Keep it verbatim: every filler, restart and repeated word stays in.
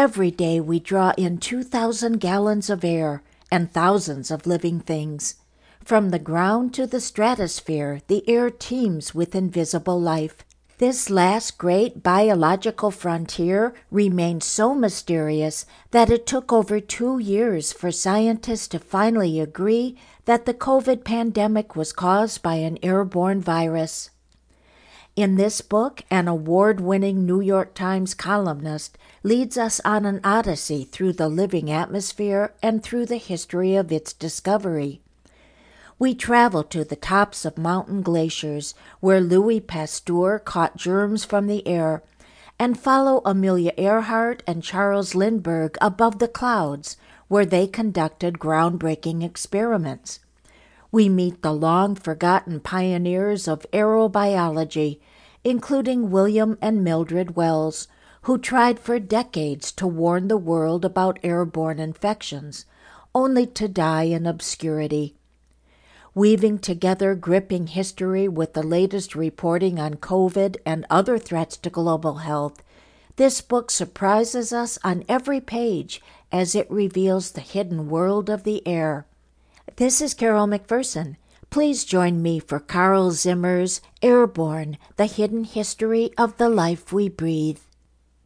Every day we draw in two thousand gallons of air and thousands of living things. From the ground to the stratosphere, the air teems with invisible life. This last great biological frontier remains so mysterious that it took over two years for scientists to finally agree that the COVID pandemic was caused by an airborne virus. In this book, an award-winning New York Times columnist leads us on an odyssey through the living atmosphere and through the history of its discovery. We travel to the tops of mountain glaciers where Louis Pasteur caught germs from the air, and follow Amelia Earhart and Charles Lindbergh above the clouds where they conducted groundbreaking experiments. We meet the long-forgotten pioneers of aerobiology, including William and Mildred Wells, who tried for decades to warn the world about airborne infections, only to die in obscurity. Weaving together gripping history with the latest reporting on COVID and other threats to global health, this book surprises us on every page as it reveals the hidden world of the air. This is Carol McPherson. Please join me for Carl Zimmer's Airborne, The Hidden History of the Life We Breathe.